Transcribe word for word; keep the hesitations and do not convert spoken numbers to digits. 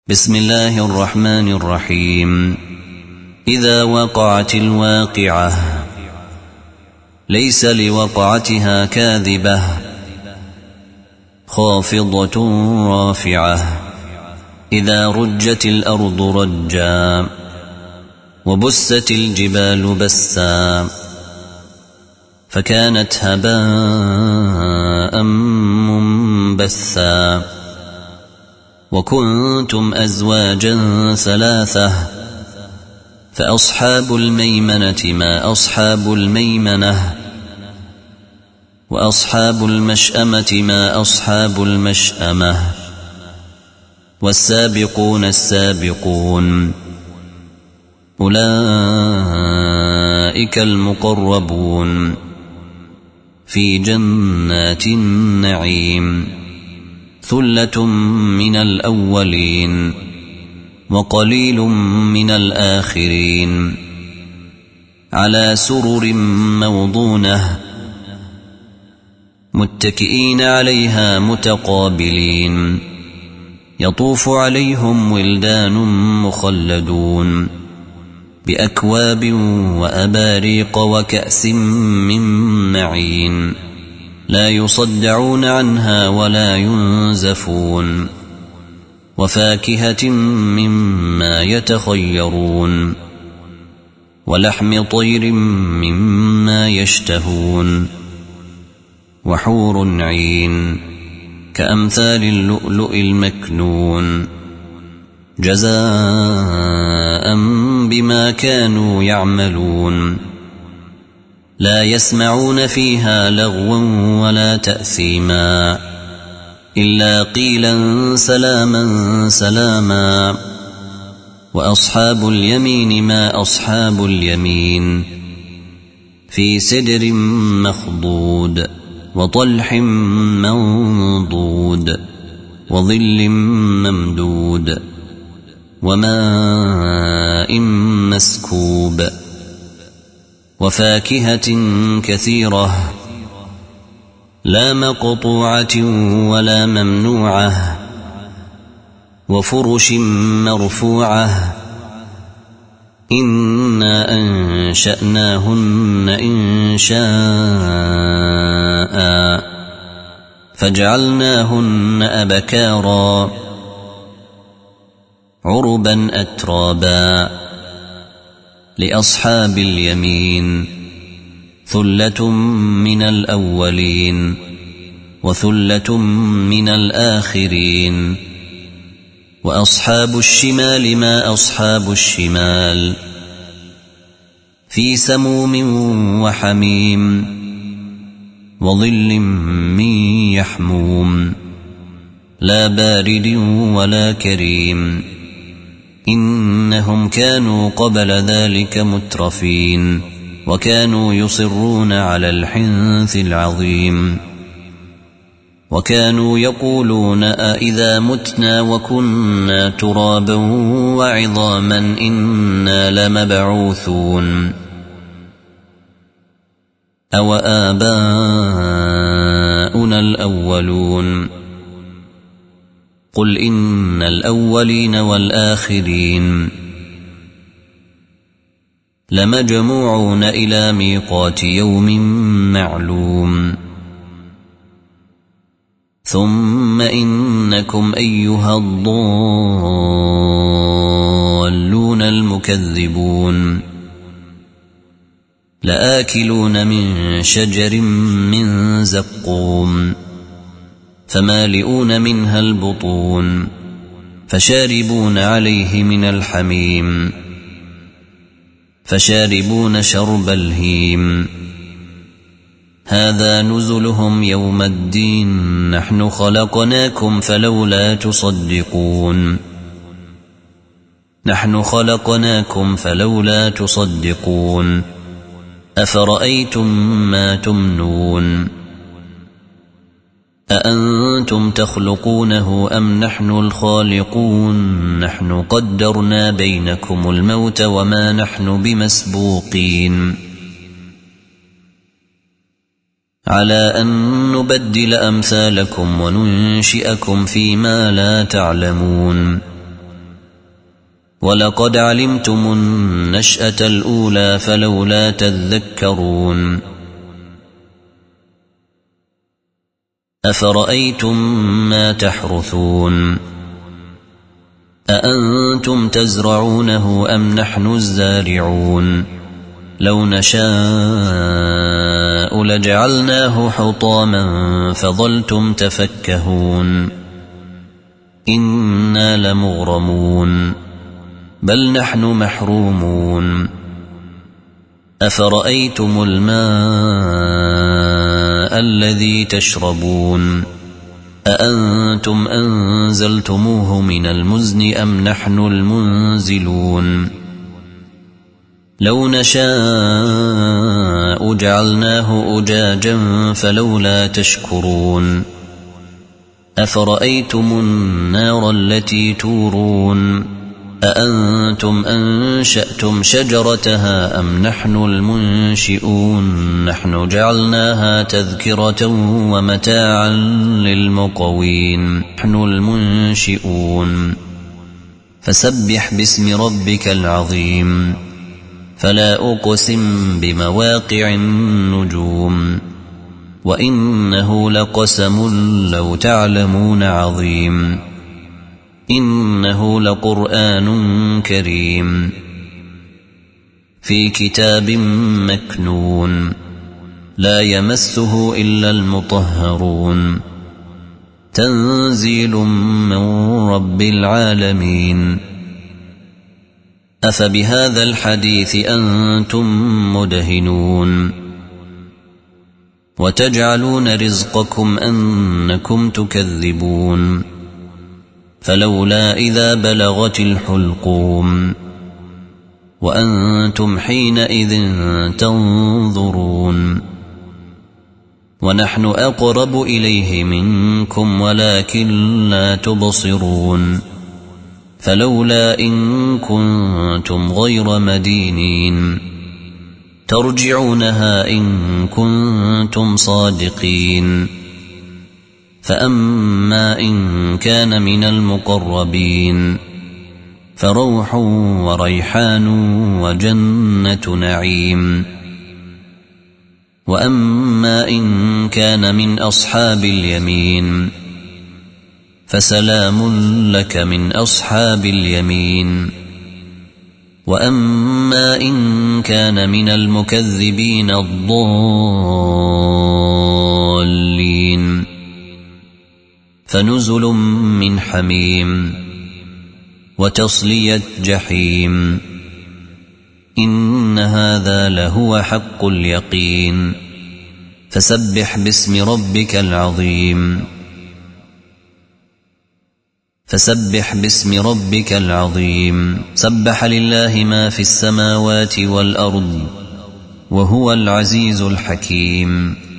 بسم الله الرحمن الرحيم. إذا وقعت الواقعة ليس لوقعتها كاذبة خافضة رافعة إذا رجت الأرض رجا وبست الجبال بسا فكانت هباء منبثا وكنتم أزواجا ثلاثة فأصحاب الميمنة ما أصحاب الميمنة وأصحاب المشأمة ما أصحاب المشأمة والسابقون السابقون أولئك المقربون في جنات النعيم ثلة من الأولين وقليل من الآخرين على سرر موضونة متكئين عليها متقابلين يطوف عليهم ولدان مخلدون بأكواب وأباريق وكأس من معين لا يصدعون عنها ولا ينزفون وفاكهة مما يتخيرون ولحم طير مما يشتهون وحور عين كأمثال اللؤلؤ المكنون جزاء بما كانوا يعملون لا يسمعون فيها لغوا ولا تأثيما إلا قيلا سلاما سلاما وأصحاب اليمين ما أصحاب اليمين في سدر مخضود وطلح منضود وظل ممدود وماء مسكوب وفاكهة كثيرة لا مقطوعة ولا ممنوعة وفرش مرفوعة إنا أنشأناهن إن شاء فجعلناهن أبكارا عربا أترابا لأصحاب اليمين ثلة من الأولين وثلة من الآخرين وأصحاب الشمال ما أصحاب الشمال في سموم وحميم وظل من يحموم لا بارد ولا كريم إنهم كانوا قبل ذلك مترفين وكانوا يصرون على الحنث العظيم وكانوا يقولون أإذا متنا وكنا ترابا وعظاما إنا لمبعوثون أو آباؤنا الأولون قل إن الأولين والآخرين لمجموعون إلى ميقات يوم معلوم ثم إنكم أيها الضالون المكذبون لآكلون من شجر من زقوم فمالئون منها البطون فشاربون عليه من الحميم فشاربون شرب الهيم هذا نزلهم يوم الدين نحن خلقناكم فلولا تصدقون نحن خلقناكم فلولا تصدقون أفرأيتم ما تمنون أأنتم تخلقونه أم نحن الخالقون نحن قدرنا بينكم الموت وما نحن بمسبوقين على أن نبدل أمثالكم وننشئكم فيما لا تعلمون ولقد علمتم النشأة الأولى فلولا تذكرون أفرأيتم ما تحرثون أأنتم تزرعونه أم نحن الزارعون لو نشاء لجعلناه حطاما فظلتم تفكهون إنا لمغرمون بل نحن محرومون أفرأيتم الماء الذي تشربون أأنتم أنزلتموه من المزن أم نحن المنزلون لو نشاء جعلناه أجاجا فلولا تشكرون أفرأيتم النار التي تورون أأنتم أنشأتم شجرتها أم نحن المنشئون نحن جعلناها تذكرة ومتاعا للمقوين نحن المنشئون فسبح باسم ربك العظيم فلا أقسم بمواقع النجوم وإنه لقسم لو تعلمون عظيم إنه لقرآن كريم في كتاب مكنون لا يمسه إلا المطهرون تنزيل من رب العالمين أفبهذا الحديث أنتم مدهنون وتجعلون رزقكم أنكم تكذبون فلولا إذا بلغت الحلقوم وأنتم حينئذ تنظرون ونحن أقرب إليه منكم ولكن لا تبصرون فلولا إن كنتم غير مدينين ترجعونها إن كنتم صادقين فأما إن كان من المقربين فروح وريحان وجنة نعيم وأما إن كان من أصحاب اليمين فسلام لك من أصحاب اليمين وأما إن كان من المكذبين الضالين فنزل من حميم وتصلية جحيم إن هذا لهو حق اليقين فسبح باسم ربك العظيم فسبح باسم ربك العظيم سبح لله ما في السماوات والأرض وهو العزيز الحكيم